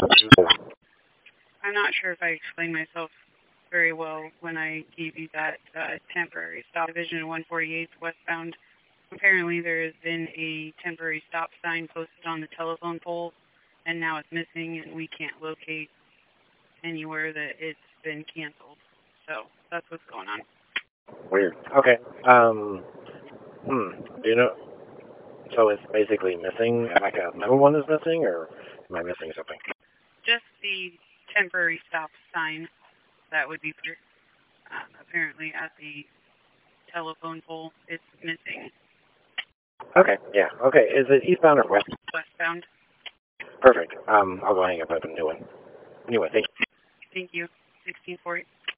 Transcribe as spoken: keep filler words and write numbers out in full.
I'm not sure if I explained myself very well when I gave you that uh, temporary stop. Division one forty-eight westbound. Apparently there has been a temporary stop sign posted on the telephone pole, and now it's missing, and we can't locate anywhere that it's been canceled. So that's what's going on. Weird. Okay. Um. Hmm. Do you know? So it's basically missing. Like a metal one is missing, or am I missing something? Just the temporary stop sign that would be put, uh, apparently at the telephone pole. It's missing. Okay. Yeah. Okay. Is it eastbound or west? Westbound. Perfect. Um. I'll go ahead and put a new one. New one. Thank you. Thank you. sixteen forty.